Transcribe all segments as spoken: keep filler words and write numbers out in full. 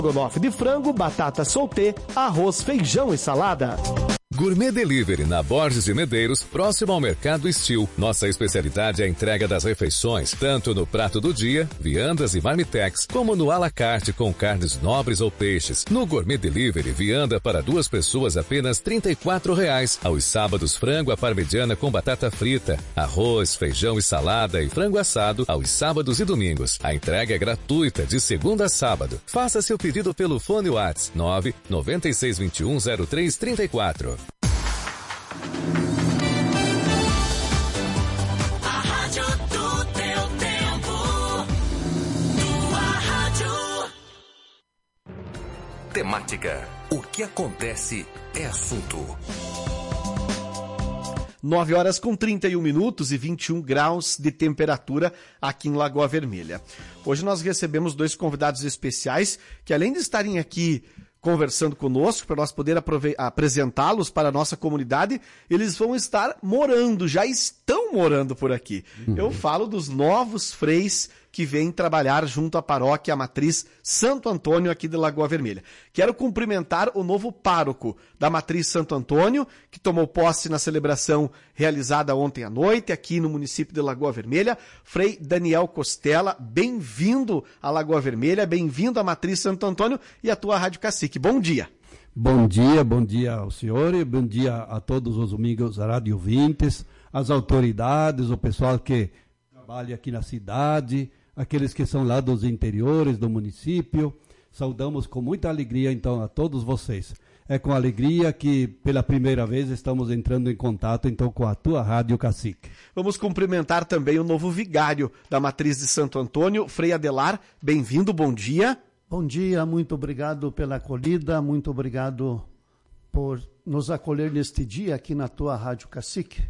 Estrogonofe de frango, batata soltê, arroz, feijão e salada. Gourmet Delivery na Borges de Medeiros, próximo ao Mercado Estil. Nossa especialidade é a entrega das refeições, tanto no prato do dia, viandas e marmitex, como no à la carte com carnes nobres ou peixes. No Gourmet Delivery, vianda para duas pessoas apenas trinta e quatro reais. Aos sábados, frango à parmegiana com batata frita, arroz, feijão e salada e frango assado aos sábados e domingos. A entrega é gratuita de segunda a sábado. Faça seu pedido pelo fone WhatsApp nove nove seis dois um zero três três quatro. Temática. O que acontece é assunto. nove horas com trinta e um minutos e vinte e um graus de temperatura aqui em Lagoa Vermelha. Hoje nós recebemos dois convidados especiais que, além de estarem aqui conversando conosco, para nós poder apresentá-los para a nossa comunidade, eles vão estar morando, já estão morando por aqui. Uhum. Eu falo dos novos freis que vêm trabalhar junto à paróquia Matriz Santo Antônio aqui de Lagoa Vermelha. Quero cumprimentar o novo pároco da Matriz Santo Antônio, que tomou posse na celebração realizada ontem à noite aqui no município de Lagoa Vermelha, Frei Daniel Costela. Bem-vindo à Lagoa Vermelha, bem-vindo à Matriz Santo Antônio e à tua Rádio Cacique. Bom dia. Bom dia, bom dia ao senhor e bom dia a todos os amigos rádio ouvintes, as autoridades, o pessoal que trabalha aqui na cidade, aqueles que são lá dos interiores do município. Saudamos com muita alegria, então, a todos vocês. É com alegria que, pela primeira vez, estamos entrando em contato, então, com a tua Rádio Cacique. Vamos cumprimentar também o novo vigário da Matriz de Santo Antônio, Frei Adelar. Bem-vindo, bom dia. Bom dia, muito obrigado pela acolhida, muito obrigado por nos acolher neste dia aqui na tua Rádio Cacique.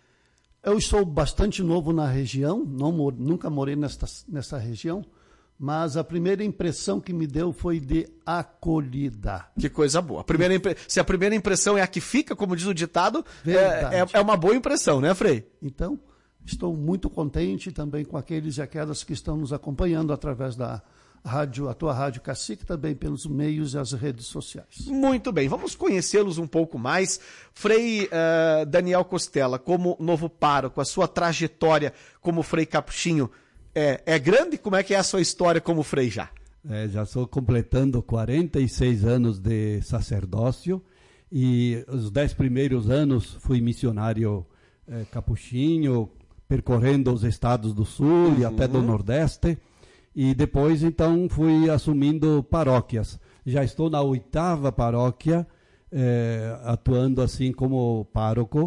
Eu sou bastante novo na região, não, nunca morei nesta, nessa região, mas a primeira impressão que me deu foi de acolhida. Que coisa boa. A primeira impre... Se a primeira impressão é a que fica, como diz o ditado, é, é, é uma boa impressão, né, Frei? Então, estou muito contente também com aqueles e aquelas que estão nos acompanhando através da rádio, a tua Rádio Cacique, também pelos meios e as redes sociais. Muito bem, vamos conhecê-los um pouco mais. Frei uh, Daniel Costela, como novo pároco, a sua trajetória como Frei Capuchinho é, é grande? Como é que é a sua história como Frei já? É, já estou completando quarenta e seis anos de sacerdócio e os dez primeiros anos fui missionário é, capuchinho, percorrendo os estados do sul uhum. e até do nordeste. E depois, então, fui assumindo paróquias. Já estou na oitava paróquia, eh, atuando assim como pároco.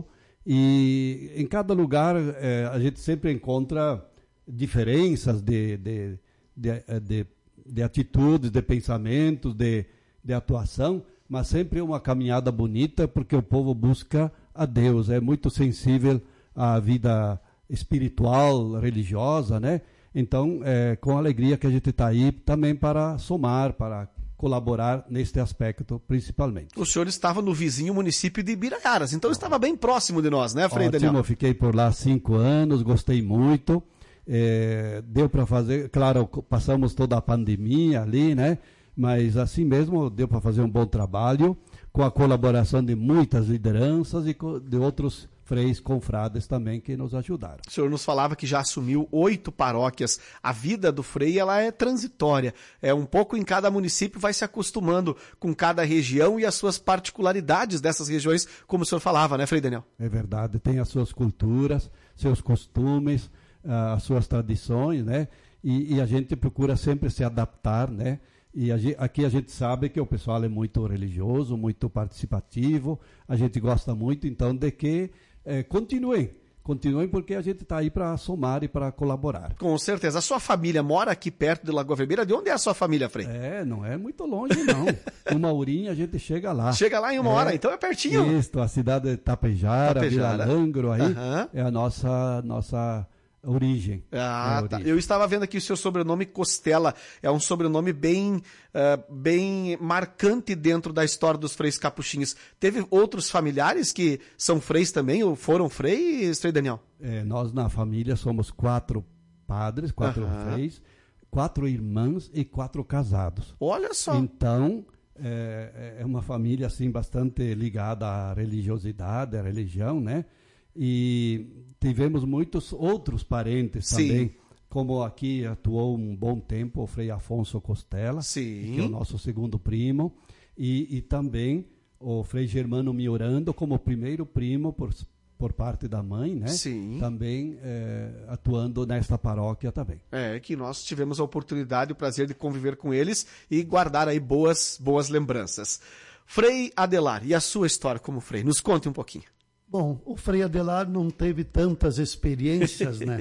E em cada lugar eh, a gente sempre encontra diferenças de, de, de, de, de atitudes, de pensamentos, de, de atuação, mas sempre uma caminhada bonita, porque o povo busca a Deus, é muito sensível à vida espiritual, religiosa, né? Então, é com alegria que a gente está aí também para somar, para colaborar neste aspecto, principalmente. O senhor estava no vizinho município de Ibiraiaras, então estava bem próximo de nós, né, Frei Daniel? Ótimo, eu fiquei por lá cinco anos, gostei muito. É, deu para fazer, claro, passamos toda a pandemia ali, né? Mas assim mesmo deu para fazer um bom trabalho, com a colaboração de muitas lideranças e de outros freis confrades também que nos ajudaram. O senhor nos falava que já assumiu oito paróquias. A vida do frei, ela é transitória. É um pouco em cada município, vai se acostumando com cada região e as suas particularidades dessas regiões, como o senhor falava, né, Frei Daniel? É verdade, tem as suas culturas, seus costumes, as suas tradições, né? E, e a gente procura sempre se adaptar, né? E a, aqui a gente sabe que o pessoal é muito religioso, muito participativo, a gente gosta muito, então, de que É, continuem, continuem porque a gente está aí para somar e para colaborar. Com certeza. A sua família mora aqui perto de Lagoa Vermelha? De onde é a sua família, Frei? É, não é muito longe não. Uma horinha a gente chega lá. Chega lá em uma é, hora, então é pertinho. Isso, a cidade de Tapejara, Tapejara. Vila Langro aí, uhum. é a nossa... nossa origem. Ah, é tá. origem. Eu estava vendo aqui o seu sobrenome Costela. É um sobrenome bem, uh, bem marcante dentro da história dos freis capuchinhos. Teve outros familiares que são freis também, ou foram freis, Frei Daniel? É, nós na família somos quatro padres, quatro uhum. freis. quatro irmãs e quatro casados. Olha só. Então, é, é uma família assim bastante ligada à religiosidade, à religião, né? E tivemos muitos outros parentes Sim. também, como aqui atuou um bom tempo o Frei Afonso Costela, Sim. que é o nosso segundo primo, e, e também o Frei Germano Miorando como primeiro primo por por parte da mãe, né? Sim. Também é, atuando nesta paróquia também. É, que nós tivemos a oportunidade e o prazer de conviver com eles e guardar aí boas, boas lembranças. Frei Adelar, e a sua história como frei? Nos conte um pouquinho. Bom, o Frei Adelar não teve tantas experiências, né?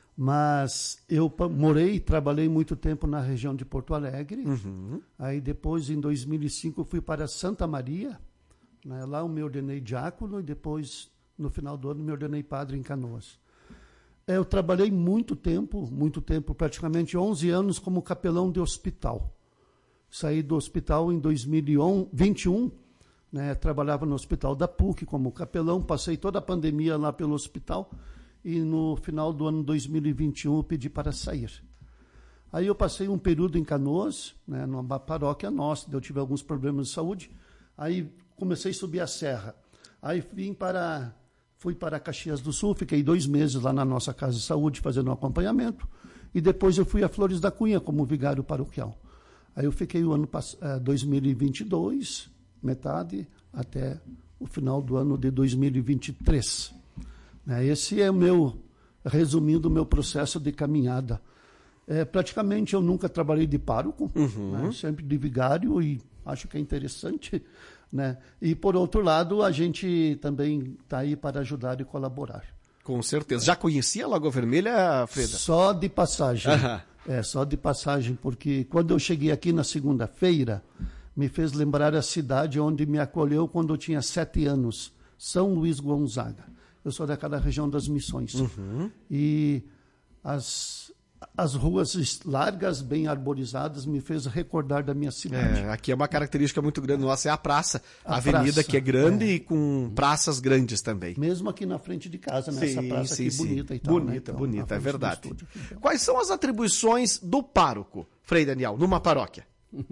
Mas eu morei e trabalhei muito tempo na região de Porto Alegre. Uhum. Aí depois, em dois mil e cinco, eu fui para Santa Maria. Né? Lá eu me ordenei diácono e depois, no final do ano, me ordenei padre em Canoas. Eu trabalhei muito tempo, muito tempo, praticamente onze anos, como capelão de hospital. Saí do hospital em dois mil e vinte e um, né, trabalhava no hospital da P U C como capelão, passei toda a pandemia lá pelo hospital e no final do ano dois mil e vinte e um eu pedi para sair. Aí eu passei um período em Canoas, né, numa paróquia nossa, eu tive alguns problemas de saúde, aí comecei a subir a serra. Aí vim para... Fui para Caxias do Sul, fiquei dois meses lá na nossa casa de saúde fazendo um acompanhamento e depois eu fui a Flores da Cunha como vigário paroquial. Aí eu fiquei o ano eh, dois mil e vinte e dois, metade, até o final do ano de dois mil e vinte e três. Né? Esse é o meu, resumindo, o meu processo de caminhada. É, praticamente eu nunca trabalhei de pároco, uhum. né? Sempre de vigário e acho que é interessante. Né? E, por outro lado, a gente também está aí para ajudar e colaborar. Com certeza. Já conhecia a Lagoa Vermelha, Freda? Só de passagem. Uhum. É, só de passagem, porque quando eu cheguei aqui na segunda-feira, me fez lembrar a cidade onde me acolheu quando eu tinha sete anos, São Luís Gonzaga. Eu sou daquela região das Missões. Uhum. E as... As ruas largas, bem arborizadas, me fez recordar da minha cidade. É, aqui é uma característica muito grande nossa, é a praça. A, a avenida praça, que é grande é. E com praças grandes também. Mesmo aqui na frente de casa, né? Sim, Essa praça sim, aqui sim. bonita e tal. Bonita, né? Então, bonita, é verdade. Estúdio, então. Quais são as atribuições do pároco, Frei Daniel, numa paróquia?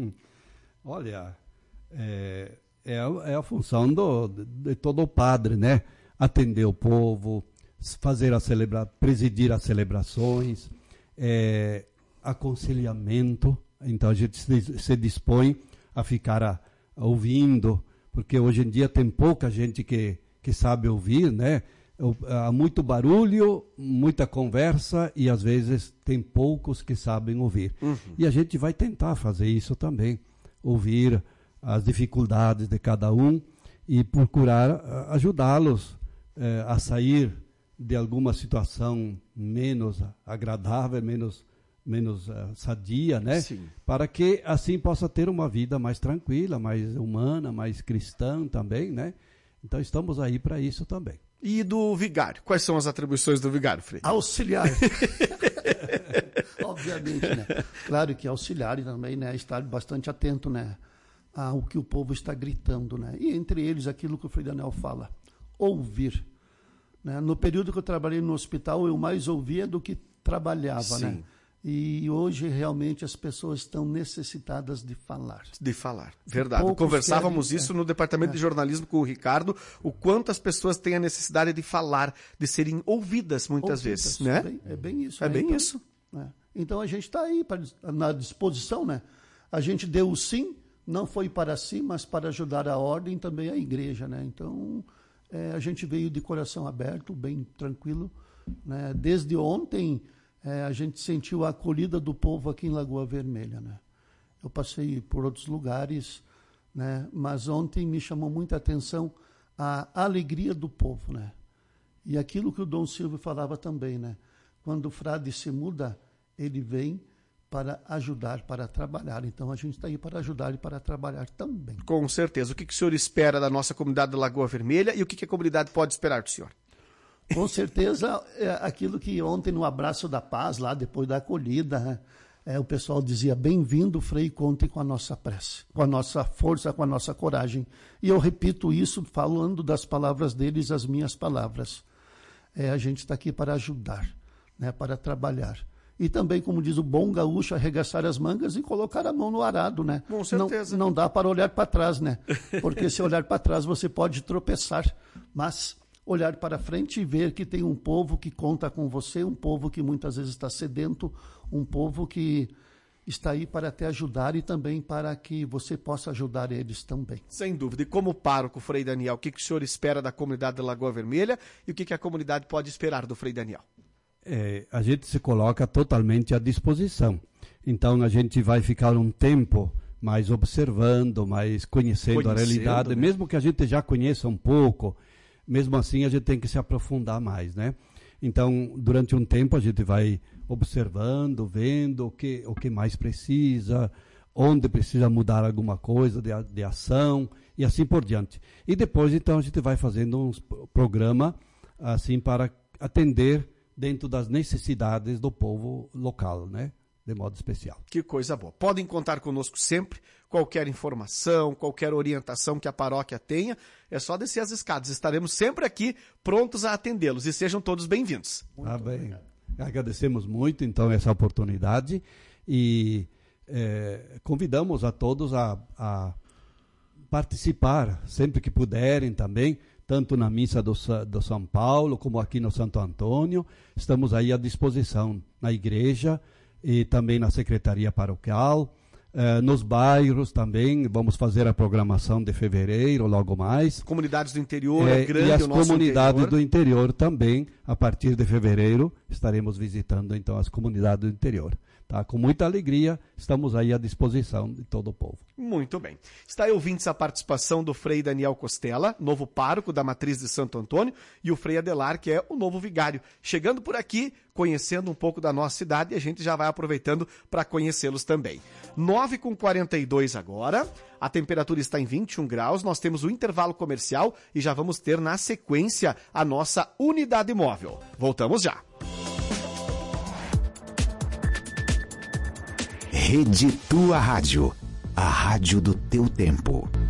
Olha, é, é, a, é a função do, de todo o padre, né? Atender o povo, fazer a celebra, presidir as celebrações, É, aconselhamento, então a gente se, se dispõe a ficar a, a ouvindo, porque hoje em dia tem pouca gente que, que sabe ouvir, né? Há muito barulho, muita conversa e às vezes tem poucos que sabem ouvir. Uhum. E a gente vai tentar fazer isso também, ouvir as dificuldades de cada um e procurar ajudá-los eh, a sair de alguma situação menos agradável, menos, menos uh, sadia, né? Sim. Para que assim possa ter uma vida mais tranquila, mais humana, mais cristã também, né? Então estamos aí para isso também. E do vigário? Quais são as atribuições do vigário, Frei? Auxiliar. Obviamente, né? Claro que auxiliar também, né? Estar bastante atento, né? Ao que o povo está gritando, né? E entre eles aquilo que o Frei Daniel fala, ouvir. Né? No período que eu trabalhei no hospital, eu mais ouvia do que trabalhava. Né? E hoje, realmente, as pessoas estão necessitadas de falar. De falar, verdade. Conversávamos querem, isso é, no departamento é. de jornalismo com o Ricardo, o quanto as pessoas têm a necessidade de falar, de serem ouvidas muitas ouvidas, vezes. Né? É, bem, é bem isso. É né? bem então, isso. Né? Então, a gente está aí pra, na disposição. Né? A gente deu o sim, não foi para si, mas para ajudar a ordem também a igreja. Né? Então... É, a gente veio de coração aberto, bem tranquilo. Né? Desde ontem, é, a gente sentiu a acolhida do povo aqui em Lagoa Vermelha. Né? Eu passei por outros lugares, né? Mas ontem me chamou muita atenção a alegria do povo. Né? E aquilo que o Dom Silvio falava também, né? Quando o frade se muda, ele vem para ajudar, para trabalhar. Então, a gente está aí para ajudar e para trabalhar também. Com certeza. O que, que o senhor espera da nossa comunidade da Lagoa Vermelha e o que, que a comunidade pode esperar do senhor? Com certeza, é aquilo que ontem no Abraço da Paz, lá depois da acolhida, né, é, o pessoal dizia, bem-vindo, Frei, conte com a nossa prece, com a nossa força, com a nossa coragem. E eu repito isso falando das palavras deles, as minhas palavras. É, a gente está aqui para ajudar, né, para trabalhar. e também, como diz o bom gaúcho, arregaçar as mangas e colocar a mão no arado, né? Com certeza. Não, não dá para olhar para trás, né? Porque se olhar para trás você pode tropeçar, mas olhar para frente e ver que tem um povo que conta com você, um povo que muitas vezes está sedento, um povo que está aí para te ajudar e também para que você possa ajudar eles também. Sem dúvida. E como pároco, Frei Daniel, o que, que o senhor espera da comunidade da Lagoa Vermelha e o que, que a comunidade pode esperar do Frei Daniel? É, a gente se coloca totalmente à disposição. Então a gente vai ficar um tempo mais observando, mais conhecendo, conhecendo a realidade, né? Mesmo que a gente já conheça um pouco, mesmo assim a gente tem que se aprofundar mais, né? Então, durante um tempo a gente vai observando, vendo o que, o que mais precisa, onde precisa mudar alguma coisa de, de ação e assim por diante. E depois, então, a gente vai fazendo um programa assim para atender dentro das necessidades do povo local, né? De modo especial. Que coisa boa. Podem contar conosco sempre. Qualquer informação, qualquer orientação que a paróquia tenha, é só descer as escadas. Estaremos sempre aqui prontos a atendê-los e sejam todos bem-vindos. Ah, bem. Agradecemos muito, então, essa oportunidade e é, convidamos a todos a, a participar sempre que puderem também, tanto na missa do, do São Paulo como aqui no Santo Antônio. Estamos aí à disposição na igreja e também na secretaria paroquial. Uh, nos bairros também, vamos fazer a programação de fevereiro, logo mais. Comunidades do interior, é, é grande e as o nosso comunidades interior. do interior também, a partir de fevereiro, estaremos visitando então as comunidades do interior. Tá? Com muita alegria, estamos aí à disposição de todo o povo. Muito bem. Está aí, ouvintes, a participação do Frei Daniel Costela, novo pároco da Matriz de Santo Antônio, e o Frei Adelar, que é o novo vigário. Chegando por aqui, conhecendo um pouco da nossa cidade, e a gente já vai aproveitando para conhecê-los também. nove com quarenta e dois agora, a temperatura está em vinte e um graus, nós temos o intervalo comercial e já vamos ter na sequência a nossa unidade móvel. Voltamos já. Rede Tua Rádio, a rádio do teu tempo.